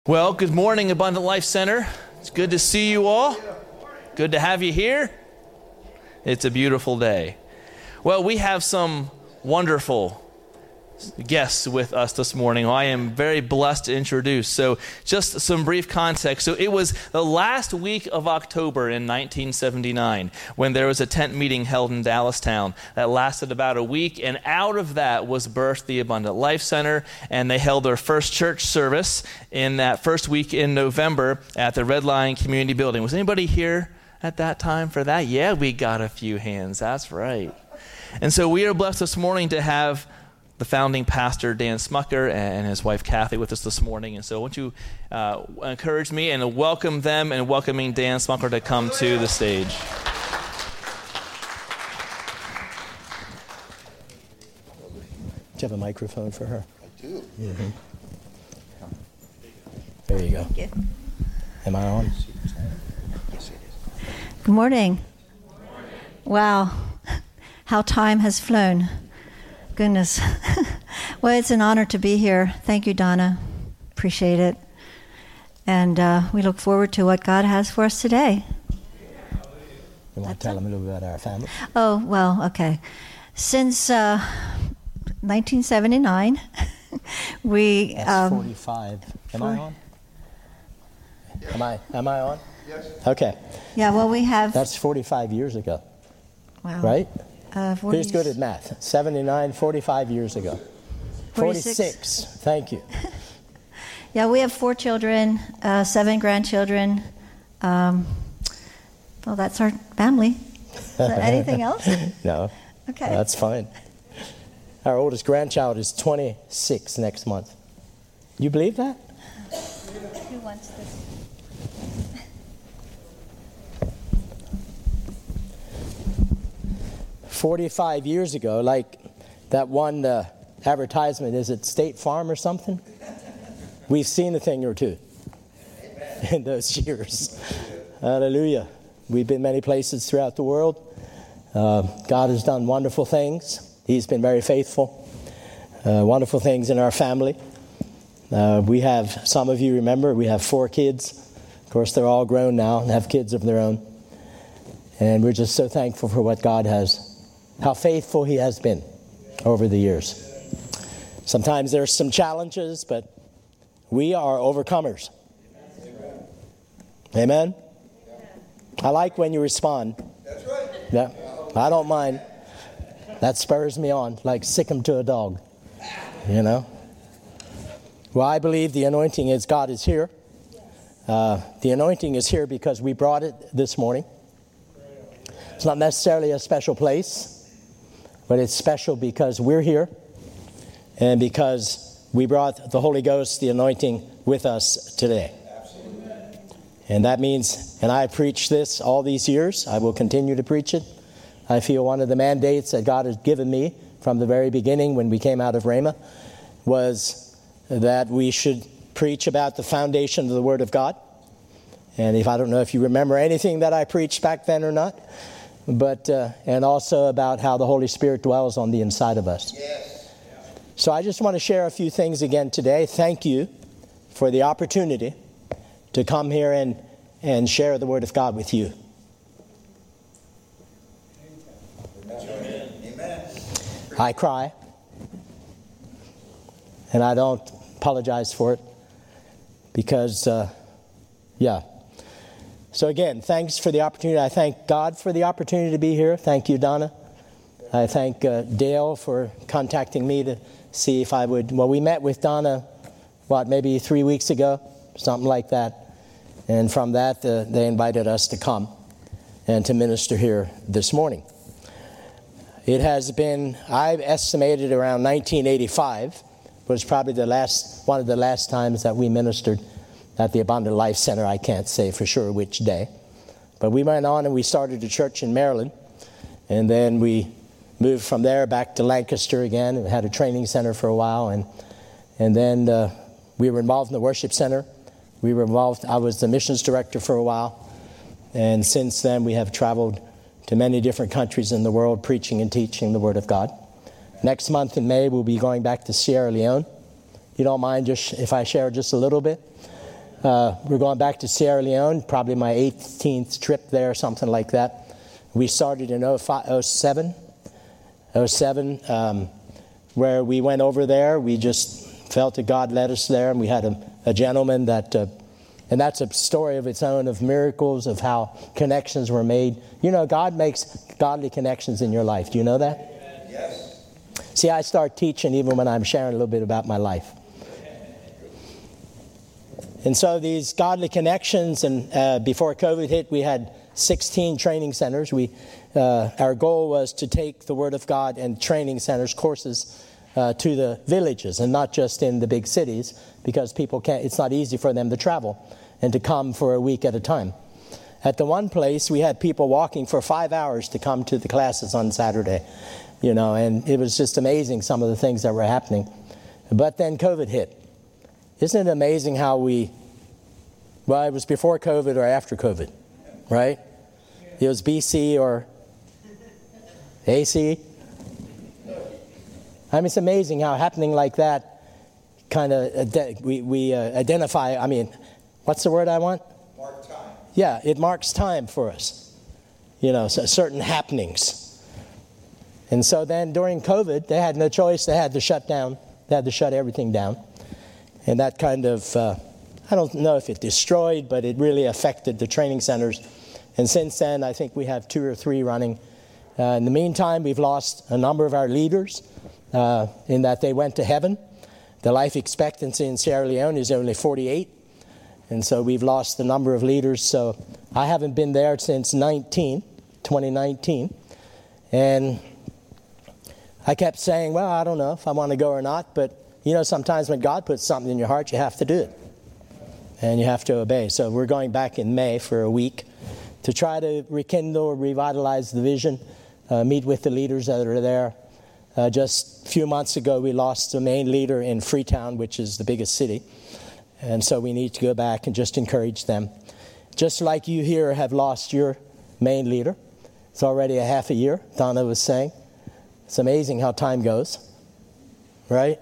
Well, good morning, Abundant Life Center. It's good to see you all. Good to have you here. It's a beautiful day. Well, we have some wonderful guests with us this morning. I am very blessed to introduce. So just some brief context. So it was the last week of October in 1979 when there was a tent meeting held in Dallastown that lasted about a week, and out of that was birthed the Abundant Life Center, and they held their first church service in that first week in November at the Red Lion Community Building. Was anybody here at that time for that? Yeah, we got a few hands. That's right. And so we are blessed this morning to have the founding pastor, Dan Smucker, and his wife, Kathy, with us this morning. And so I want you encourage me and welcome them and welcoming Dan Smucker to come to the stage. Do you have a microphone for her? I do. Mm-hmm. There you go. Thank you. Am I on? Good morning. Wow, how time has flown. Goodness. Well, it's an honor to be here. Thank you, Donna. Appreciate it. And we look forward to what God has for us today. You want to tell them a little bit about our family? Oh, well, okay. Since 1979, we... That's 45. Am I on? Am I on? Yes. Okay. Yeah, well, we have... That's 45 years ago. Wow. Right? 40, Who's good at math? 79, 45 years ago. 46. Thank you. Yeah, we have 4 children, 7 grandchildren. Well, that's our family. Is there anything else? No. Okay. That's fine. Our oldest grandchild is 26 next month. You believe that? Who wants this? 45 years ago, like that one advertisement, is it State Farm or something? We've seen a thing or two in those years. Hallelujah. We've been many places throughout the world. God has done wonderful things. He's been very faithful. Wonderful things in our family. We have, some of you remember, we have 4 kids. Of course, they're all grown now and have kids of their own. And we're just so thankful for what God has, how faithful He has been over the years. Sometimes there's some challenges, but we are overcomers. Amen? I like when you respond. That's right. Yeah, I don't mind. That spurs me on, like sick 'em to a dog. You know? Well, I believe the anointing is God is here. The anointing is here because we brought it this morning. It's not necessarily a special place, but it's special because we're here and because we brought the Holy Ghost, the anointing, with us today. Absolutely. And that means, and I preached this all these years, I will continue to preach it. I feel one of the mandates that God has given me from the very beginning when we came out of Rhema was that we should preach about the foundation of the Word of God. And I don't know if you remember anything that I preached back then or not, but and also about how the Holy Spirit dwells on the inside of us. Yes. So I just want to share a few things again today. Thank you for the opportunity to come here and share the Word of God with you. Amen. I cry, and I don't apologize for it because, So again, thanks for the opportunity. I thank God for the opportunity to be here. Thank you, Donna. I thank Dale for contacting me to see if I would... Well, we met with Donna, maybe 3 weeks ago, something like that. And from that, they invited us to come and to minister here this morning. It has been, I've estimated around 1985 was probably one of the last times that we ministered at the Abundant Life Center. I can't say for sure which day. But we went on and we started a church in Maryland. And then we moved from there back to Lancaster again. We had a training center for a while. And then we were involved in the worship center. I was the missions director for a while. And since then we have traveled to many different countries in the world preaching and teaching the Word of God. Next month in May we'll be going back to Sierra Leone. You don't mind just if I share just a little bit? We're going back to Sierra Leone, probably my 18th trip there, something like that. We started in 07, where we went over there. We just felt that God led us there, and we had a gentleman that, and that's a story of its own, of miracles, of how connections were made. You know, God makes godly connections in your life. Do you know that? Yes. See, I start teaching even when I'm sharing a little bit about my life. And so these godly connections, and before COVID hit, we had 16 training centers. Our goal was to take the Word of God and training centers, courses, to the villages, and not just in the big cities, because people can't. It's not easy for them to travel and to come for a week at a time. At the one place, we had people walking for 5 hours to come to the classes on Saturday, you know, and it was just amazing, some of the things that were happening. But then COVID hit. Isn't it amazing how it was before COVID or after COVID, right? It was BC or AC. I mean, it's amazing how happening like that kind of, we identify, I mean, what's the word I want? Mark time. Yeah, it marks time for us, you know, so certain happenings. And so then during COVID, they had no choice. They had to shut down. They had to shut everything down. And that kind of, I don't know if it destroyed, but it really affected the training centers. And since then, I think we have 2 or 3 running. In the meantime, we've lost a number of our leaders in that they went to heaven. The life expectancy in Sierra Leone is only 48. And so we've lost a number of leaders. So I haven't been there since 2019. And I kept saying, well, I don't know if I want to go or not, but you know, sometimes when God puts something in your heart, you have to do it. And you have to obey. So we're going back in May for a week to try to rekindle, revitalize the vision, meet with the leaders that are there. Just a few months ago, we lost the main leader in Freetown, which is the biggest city. And so we need to go back and just encourage them. Just like you here have lost your main leader. It's already a half a year, Donna was saying. It's amazing how time goes, right?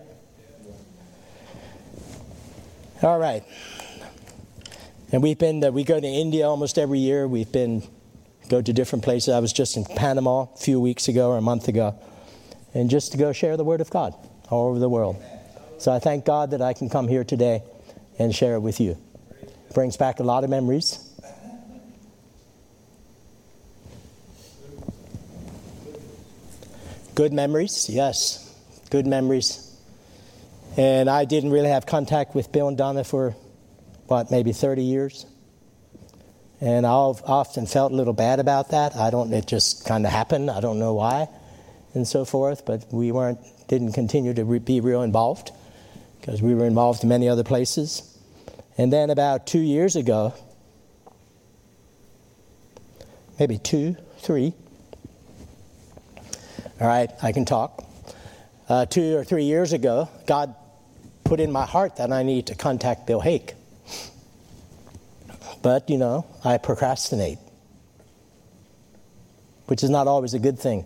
All right. And we go to India almost every year. Go to different places. I was just in Panama a few weeks ago or a month ago. And just to go share the Word of God all over the world. So I thank God that I can come here today and share it with you. It brings back a lot of memories. Good memories, yes. Good memories. And I didn't really have contact with Bill and Donna for, maybe 30 years. And I've often felt a little bad about that. It just kind of happened. I don't know why, and so forth. But we didn't continue to be real involved because we were involved in many other places. And then about 2 years ago, maybe 2, 3. All right, I can talk. 2 or 3 years ago, God put in my heart that I need to contact Bill Hake. But, you know, I procrastinate, which is not always a good thing.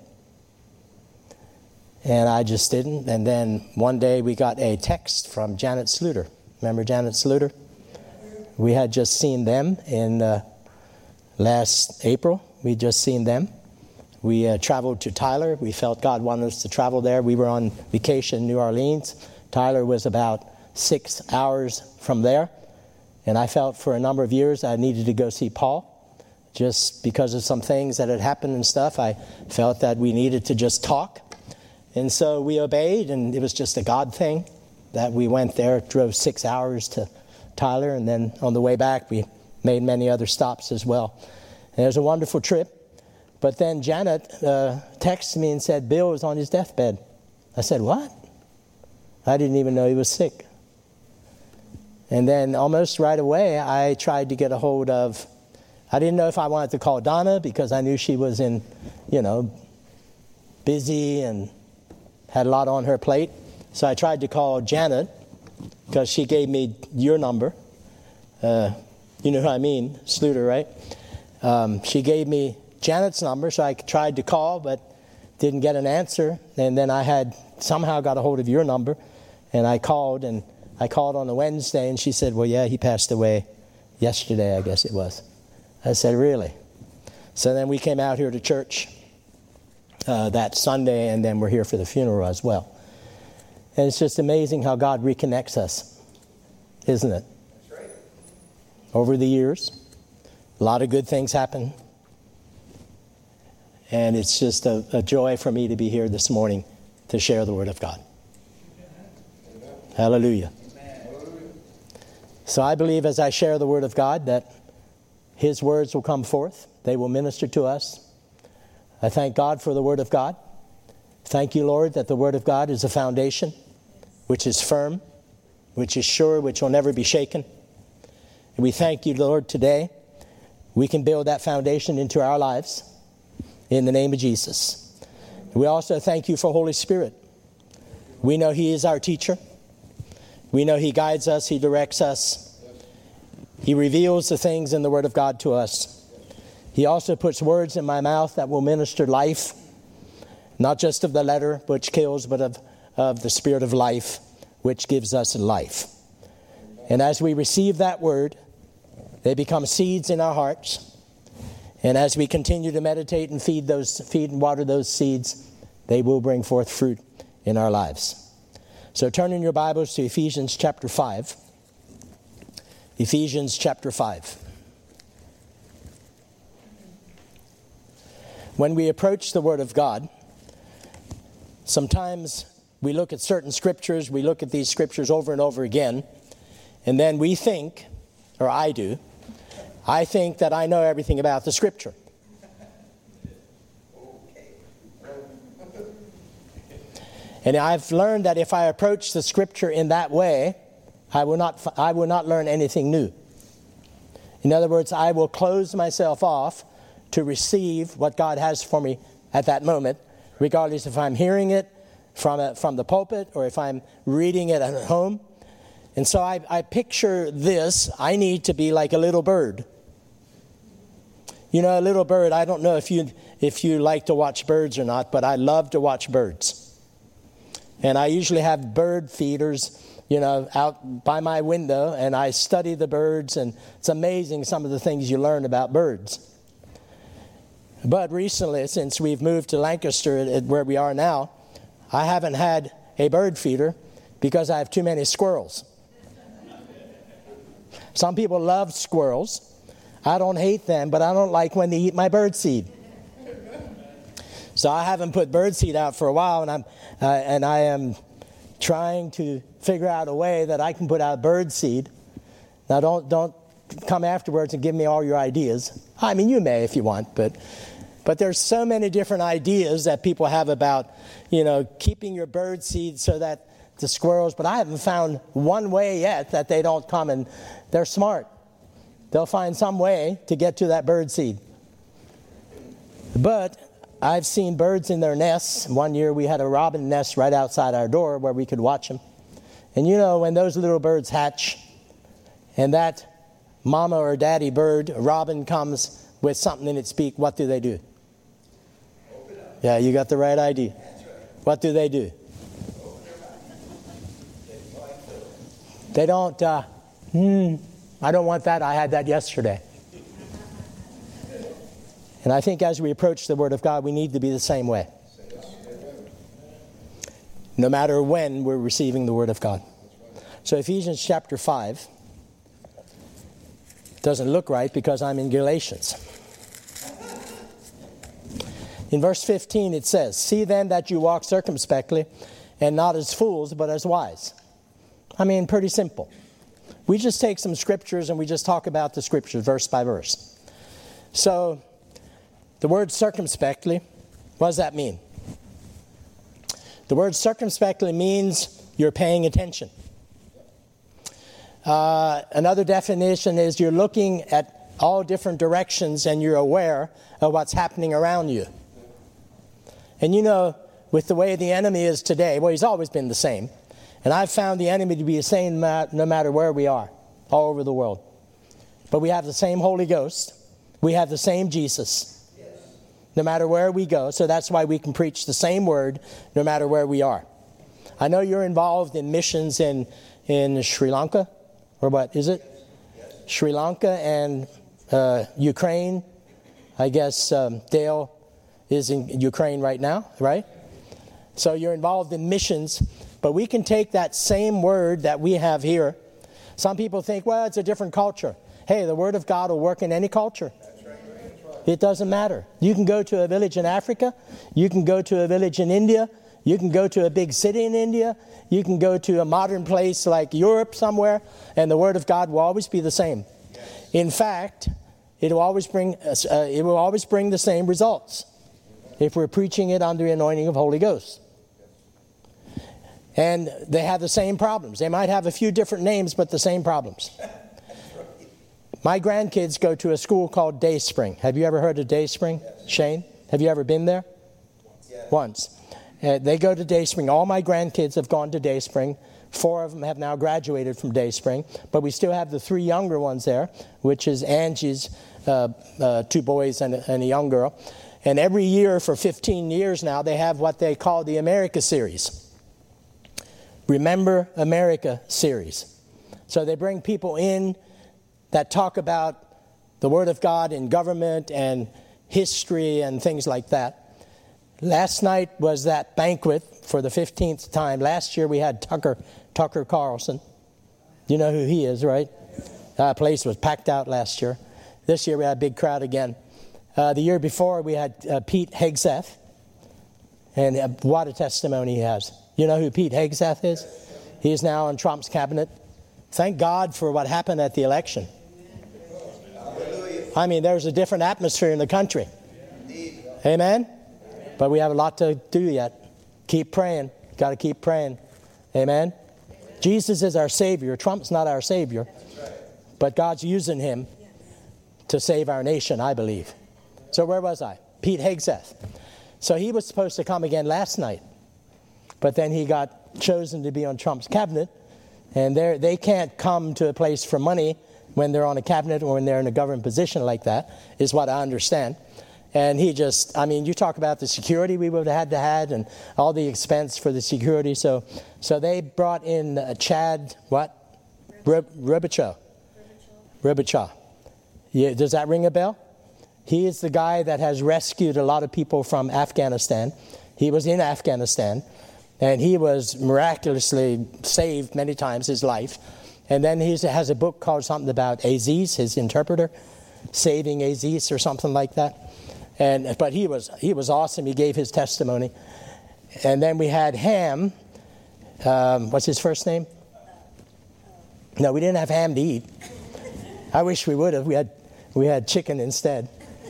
And I just didn't. And then one day we got a text from Janet Sluter. Remember Janet Sluter? We had just seen them in last April. We'd just seen them. We traveled to Tyler. We felt God wanted us to travel there. We were on vacation in New Orleans. Tyler was about 6 hours from there. And I felt for a number of years I needed to go see Paul. Just because of some things that had happened and stuff, I felt that we needed to just talk. And so we obeyed, and it was just a God thing that we went there, drove 6 hours to Tyler, and then on the way back we made many other stops as well. And it was a wonderful trip. But then Janet texted me and said Bill was on his deathbed. I said, what? I didn't even know he was sick. And then almost right away, I tried to get a hold of, I didn't know if I wanted to call Donna because I knew she was busy and had a lot on her plate. So I tried to call Janet because she gave me your number. You know who I mean, Sluter, right? She gave me Janet's number, so I tried to call, but didn't get an answer. And then I had somehow got a hold of your number, and I called, and I called on a Wednesday, and she said, well, yeah, he passed away yesterday, I guess it was. I said, really? So then we came out here to church that Sunday, and then we're here for the funeral as well. And it's just amazing how God reconnects us, isn't it? That's right. Over the years, a lot of good things happen. And it's just a joy for me to be here this morning to share the Word of God. Amen. Hallelujah. Amen. So I believe as I share the Word of God that His words will come forth. They will minister to us. I thank God for the Word of God. Thank you, Lord, that the Word of God is a foundation which is firm, which is sure, which will never be shaken. And we thank you, Lord, today. We can build that foundation into our lives in the name of Jesus. We also thank you for Holy Spirit. We know He is our teacher. We know He guides us, He directs us. He reveals the things in the Word of God to us. He also puts words in my mouth that will minister life, not just of the letter which kills, but of the Spirit of life, which gives us life. And as we receive that word, they become seeds in our hearts. And as we continue to meditate and feed and water those seeds, they will bring forth fruit in our lives. So turn in your Bibles to Ephesians chapter 5. Ephesians chapter 5. When we approach the Word of God, sometimes we look at certain scriptures, we look at these scriptures over and over again, and then we think, or I do, I think that I know everything about the scripture. And I've learned that if I approach the scripture in that way, I will not learn anything new. In other words, I will close myself off to receive what God has for me at that moment, regardless if I'm hearing it from the pulpit or if I'm reading it at home. And so I picture this. I need to be like a little bird. You know, a little bird, I don't know if you like to watch birds or not, but I love to watch birds. And I usually have bird feeders, out by my window, and I study the birds, and it's amazing some of the things you learn about birds. But recently, since we've moved to Lancaster, where we are now, I haven't had a bird feeder because I have too many squirrels. Some people love squirrels. I don't hate them, but I don't like when they eat my bird seed. So I haven't put bird seed out for a while, and I am trying to figure out a way that I can put out bird seed. Now, don't come afterwards and give me all your ideas. I mean, you may if you want, but there's so many different ideas that people have about, keeping your bird seed so that the squirrels, but I haven't found one way yet that they don't come, and they're smart. They'll find some way to get to that bird seed. But I've seen birds in their nests. One year we had a robin nest right outside our door where we could watch them. And when those little birds hatch and that mama or daddy bird, robin, comes with something in its beak, what do they do? Yeah, you got the right idea. What do? They don't, I don't want that. I had that yesterday. And I think as we approach the Word of God, we need to be the same way. No matter when we're receiving the Word of God. So Ephesians chapter 5 doesn't look right because I'm in Galatians. In verse 15 it says, "See then that you walk circumspectly, and not as fools, but as wise." I mean, pretty simple. We just take some scriptures and we just talk about the scriptures verse by verse. So, the word circumspectly, what does that mean? The word circumspectly means you're paying attention. Another definition is you're looking at all different directions and you're aware of what's happening around you. And with the way the enemy is today, well, he's always been the same. And I've found the enemy to be the same no matter where we are, all over the world. But we have the same Holy Ghost. We have the same Jesus. No matter where we go. So that's why we can preach the same word no matter where we are. I know you're involved in missions in in Sri Lanka, or what is it? Sri Lanka and Ukraine. I guess Dale is in Ukraine right now, right? So you're involved in missions, but we can take that same word that we have here. Some people think, well, it's a different culture. Hey, the word of God will work in any culture. It doesn't matter. You can go to a village in Africa. You can go to a village in India. You can go to a big city in India. You can go to a modern place like Europe somewhere, and the word of God will always be the same. In fact, it will always bring the same results if we're preaching it under the anointing of Holy Ghost. And they have the same problems. They might have a few different names, but the same problems. My grandkids go to a school called Dayspring. Have you ever heard of Dayspring, Shane? Have you ever been there? Once. They go to Dayspring. All my grandkids have gone to Dayspring. 4 of them have now graduated from Dayspring. But we still have the 3 younger ones there, which is Angie's 2 boys and a young girl. And every year for 15 years now, they have what they call the America Series. Remember America Series. So they bring people in that talk about the Word of God in government and history and things like that. Last night was that banquet for the 15th time. Last year we had Tucker Carlson. You know who he is, right? That place was packed out last year. This year we had a big crowd again. The year before we had Pete Hegseth. And what a testimony he has. You know who Pete Hegseth is? He's now in Trump's cabinet. Thank God for what happened at the election. I mean, there's a different atmosphere in the country. Amen? But we have a lot to do yet. Keep praying. Got to keep praying. Amen? Jesus is our Savior. Trump's not our Savior. But God's using him to save our nation, I believe. So where was I? Pete Hegseth. So he was supposed to come again last night. But then he got chosen to be on Trump's cabinet. And they can't come to a place for money when they're on a cabinet or when they're in a government position like that, is what I understand. And he just, I mean, you talk about the security we would have had and all the expense for the security. So they brought in Chad, what? Rubichaw. Yeah, does that ring a bell? He is the guy that has rescued a lot of people from Afghanistan. He was in Afghanistan, and he was miraculously saved many times, his life. And then he has a book called something about Aziz, his interpreter, saving Aziz or something like that. But he was awesome. He gave his testimony. And then we had Ham. What's his first name? No, we didn't have ham to eat. I wish we would have. We had chicken instead.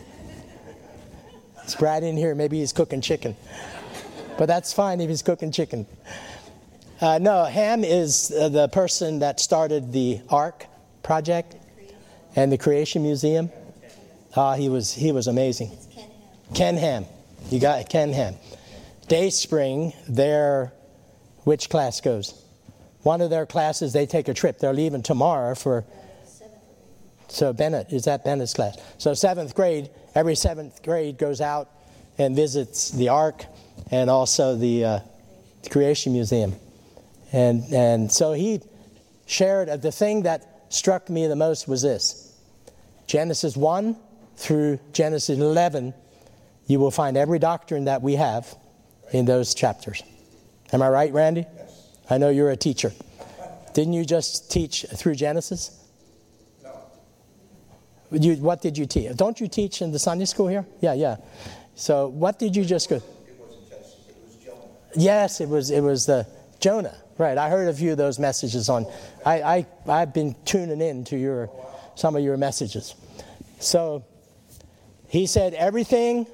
Is Brad in here? Maybe he's cooking chicken. But that's fine if he's cooking chicken. No, Ham is the person that started the Ark project and the Creation Museum. He was amazing. Ken Ham. You got Ken Ham. Dayspring, which class goes? One of their classes, they take a trip. They're leaving tomorrow for... So Bennett, is that Bennett's class? So 7th grade, every 7th grade goes out and visits the Ark and also the Creation Museum. And so he shared, the thing that struck me the most was this. Genesis 1 through Genesis 11, you will find every doctrine that we have in those chapters. Am I right, Randy? Yes. I know you're a teacher. Didn't you just teach through Genesis? No. What did you teach? Don't you teach in the Sunday school here? Yeah. So what did you just go? It wasn't Genesis, it was Jonah. Yes, it was Jonah. Right, I heard a few of those messages on. I've been tuning in to some of your messages. So he said everything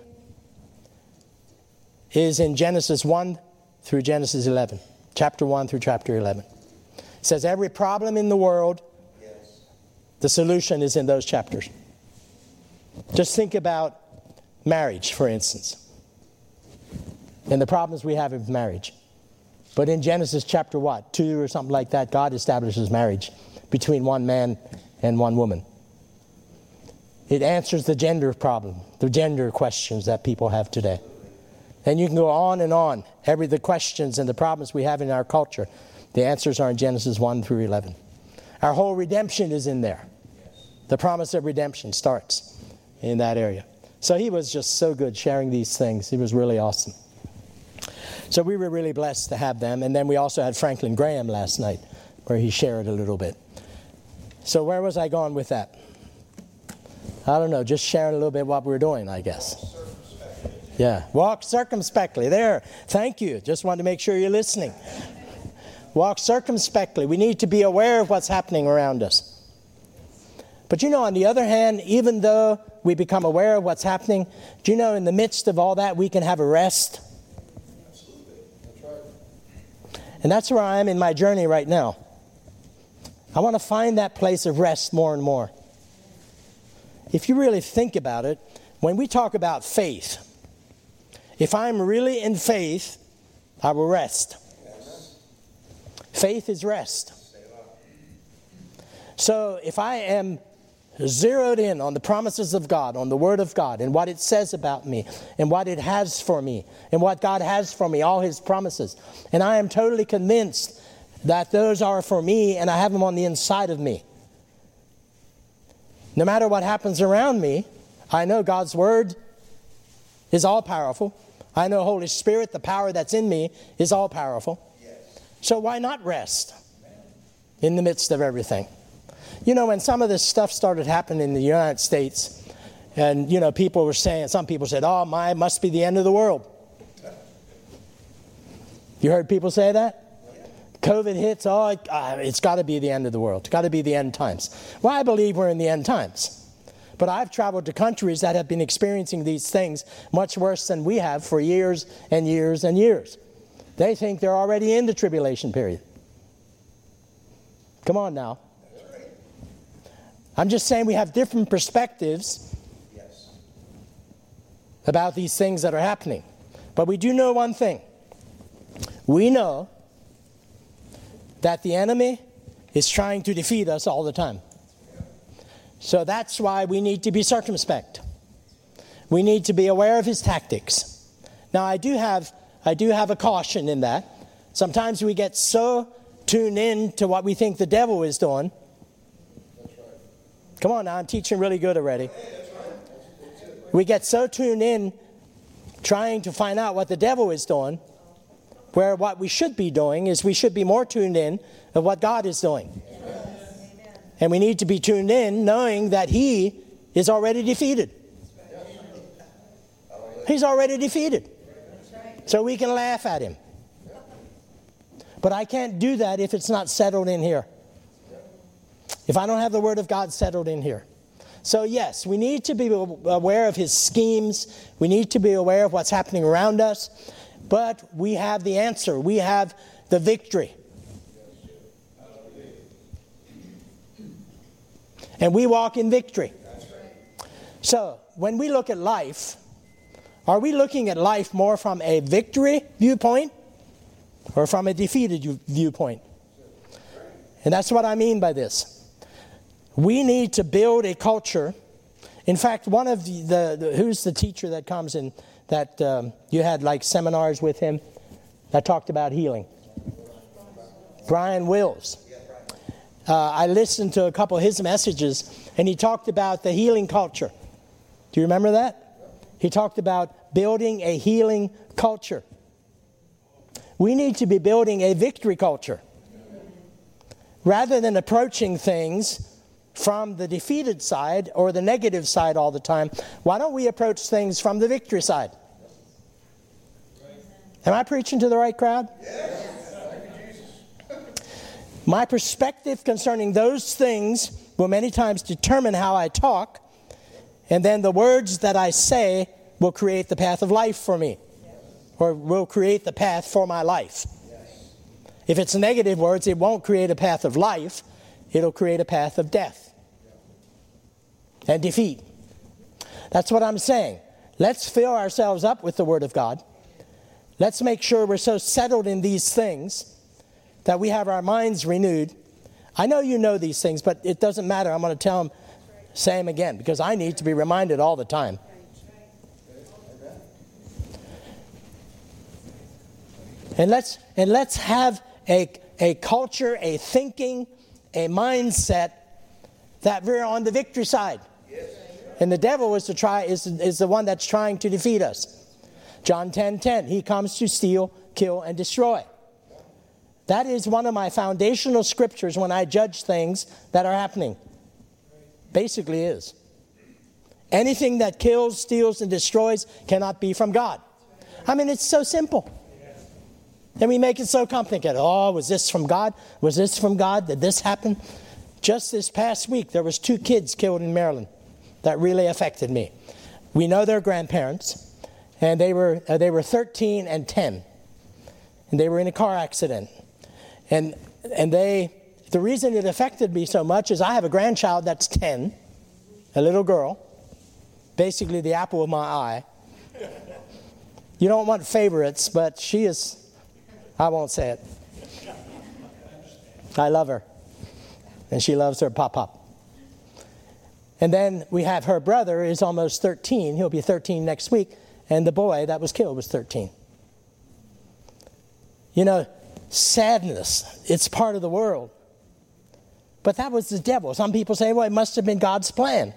is in Genesis 1 through Genesis 11. Chapter 1 through chapter 11. It says every problem in the world, the solution is in those chapters. Just think about marriage, for instance, and the problems we have with marriage. But in Genesis chapter 2 or something like that, God establishes marriage between one man and one woman. It answers the gender problem, the gender questions that people have today. And you can go on and on. The questions and the problems we have in our culture. The answers are in Genesis 1 through 11. Our whole redemption is in there. The promise of redemption starts in that area. So he was just so good sharing these things. He was really awesome. So we were really blessed to have them. And then we also had Franklin Graham last night, where he shared a little bit. So where was I going with that? I don't know, just sharing a little bit what we're doing, I guess. Yeah, walk circumspectly. There, thank you. Just wanted to make sure you're listening. Walk circumspectly. We need to be aware of what's happening around us. But on the other hand, even though we become aware of what's happening, do you know in the midst of all that we can have a rest? Absolutely. That's right. And that's where I am in my journey right now. I want to find that place of rest more and more. If you really think about it, when we talk about faith, if I'm really in faith, I will rest. Yes. Faith is rest. So if I am zeroed in on the promises of God, on the Word of God, and what it says about me, and what it has for me, and what God has for me, all His promises, and I am totally convinced that those are for me, and I have them on the inside of me. No matter what happens around me, I know God's Word is all-powerful. I know Holy Spirit, the power that's in me, is all-powerful. Yes. So why not rest in the midst of everything? When some of this stuff started happening in the United States, and, people were saying, some people said, oh, it must be the end of the world. You heard people say that? COVID hits, it's got to be the end of the world. It's got to be the end times. Well, I believe we're in the end times. But I've traveled to countries that have been experiencing these things much worse than we have for years and years and years. They think they're already in the tribulation period. Come on now. I'm just saying we have different perspectives about these things that are happening. But we do know one thing. We know that the enemy is trying to defeat us all the time. So that's why we need to be circumspect. We need to be aware of his tactics. Now, I do have a caution in that. Sometimes we get so tuned in to what we think the devil is doing. Come on now, I'm teaching really good already. We get so tuned in trying to find out what the devil is doing, where what we should be doing is we should be more tuned in of what God is doing. And we need to be tuned in knowing that he is already defeated. He's already defeated. So we can laugh at him. But I can't do that if it's not settled in here. If I don't have the Word of God settled in here. So yes, we need to be aware of his schemes. We need to be aware of what's happening around us. But we have the answer. We have the victory. And we walk in victory. So when we look at life, are we looking at life more from a victory viewpoint or from a defeated viewpoint? And that's what I mean by this. We need to build a culture. In fact, one of who's the teacher that comes in that you had like seminars with him that talked about healing? Brian Wills. I listened to a couple of his messages, and he talked about the healing culture. Do you remember that? He talked about building a healing culture. We need to be building a victory culture. Rather than approaching things from the defeated side or the negative side all the time, why don't we approach things from the victory side? Am I preaching to the right crowd? Yes. My perspective concerning those things will many times determine how I talk, and then the words that I say will create the path of life for me, or will create the path for my life. If it's negative words, it won't create a path of life. It'll create a path of death and defeat. That's what I'm saying. Let's fill ourselves up with the Word of God. Let's make sure we're so settled in these things that we have our minds renewed. I know you know these things, but it doesn't matter. I'm going to say them again, because I need to be reminded all the time. And let's have a a culture, a thinking, a mindset that we're on the victory side. Yes. And the devil is the one that's trying to defeat us. John 10:10, he comes to steal, kill, and destroy. That is one of my foundational scriptures when I judge things that are happening. Basically is. Anything that kills, steals, and destroys cannot be from God. I mean, it's so simple. And we make it so complicated. Oh, was this from God? Was this from God? Did this happen? Just this past week, there was 2 kids killed in Maryland that really affected me. We know their grandparents, and they were 13 and 10. And they were in a car accident. And the reason it affected me so much is I have a grandchild that's 10, a little girl, basically the apple of my eye. You don't want favorites, but she is, I won't say it. I love her. And she loves her pop-pop. And then we have her brother is almost 13. He'll be 13 next week. And the boy that was killed was 13. You know, sadness, it's part of the world. But that was the devil. Some people say, well, it must have been God's plan.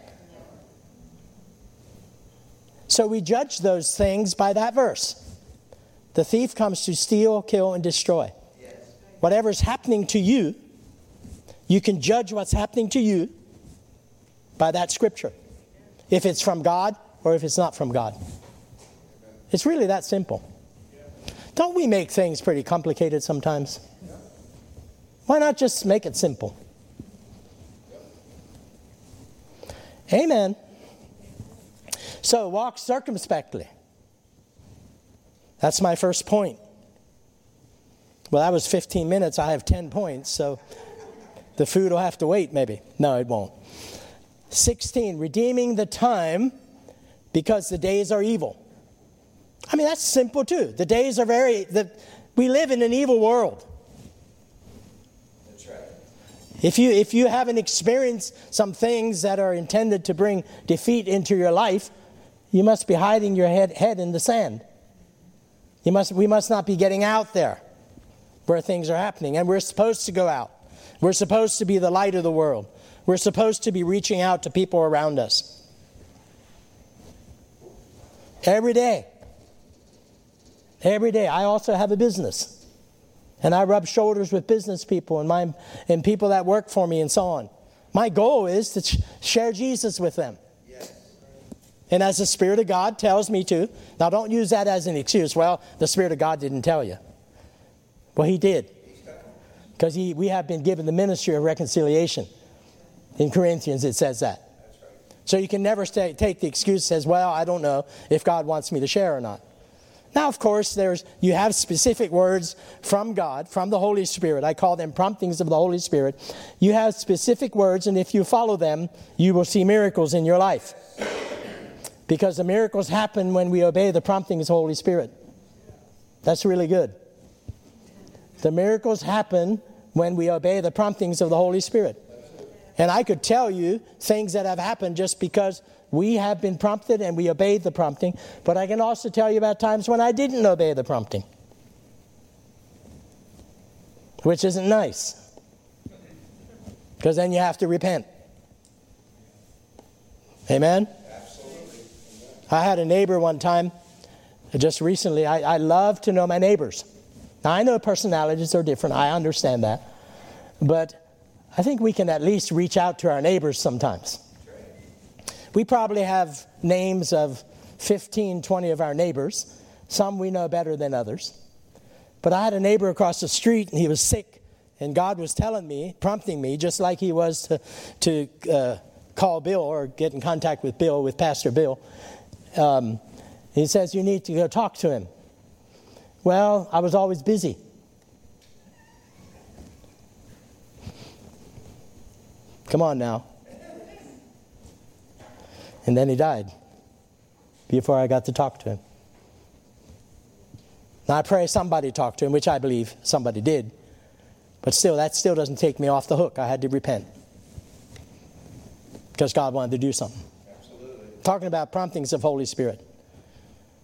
So we judge those things by that verse. The thief comes to steal, kill, and destroy. Yes. Whatever's happening to you, you can judge what's happening to you by that scripture. If it's from God or if it's not from God. It's really that simple. Don't we make things pretty complicated sometimes? Why not just make it simple? Amen. So walk circumspectly. That's my first point. Well, that was 15 minutes. I have 10 points, so the food will have to wait maybe. No, it won't. 16, redeeming the time because the days are evil. I mean, that's simple too. The days are we live in an evil world. That's right. If you haven't experienced some things that are intended to bring defeat into your life, you must be hiding your head in the sand. We must not be getting out there where things are happening. And we're supposed to go out. We're supposed to be the light of the world. We're supposed to be reaching out to people around us. Every day. Every day. I also have a business. And I rub shoulders with business people and people that work for me and so on. My goal is to share Jesus with them. Yes. And as the Spirit of God tells me to. Now don't use that as an excuse. Well, the Spirit of God didn't tell you. Well, He did. Because we have been given the ministry of reconciliation. In Corinthians it says that. That's right. So you can never take the excuse that says, well, I don't know if God wants me to share or not. Now, of course, you have specific words from God, from the Holy Spirit. I call them promptings of the Holy Spirit. You have specific words, and if you follow them, you will see miracles in your life. Because the miracles happen when we obey the promptings of the Holy Spirit. That's really good. The miracles happen when we obey the promptings of the Holy Spirit. And I could tell you things that have happened just because we have been prompted and we obeyed the prompting. But I can also tell you about times when I didn't obey the prompting. Which isn't nice. Because then you have to repent. Amen? Absolutely. I had a neighbor one time, just recently. I love to know my neighbors. Now, I know personalities are different. I understand that. But I think we can at least reach out to our neighbors sometimes. We probably have names of 15, 20 of our neighbors. Some we know better than others. But I had a neighbor across the street, and he was sick. And God was telling me, prompting me, just like He was to call Bill or get in contact with Bill, with Pastor Bill. He says, you need to go talk to him. Well, I was always busy. Come on now. And then he died before I got to talk to him. Now I pray somebody talked to him, which I believe somebody did. But still, that still doesn't take me off the hook. I had to repent. Because God wanted to do something. Absolutely. Talking about promptings of Holy Spirit.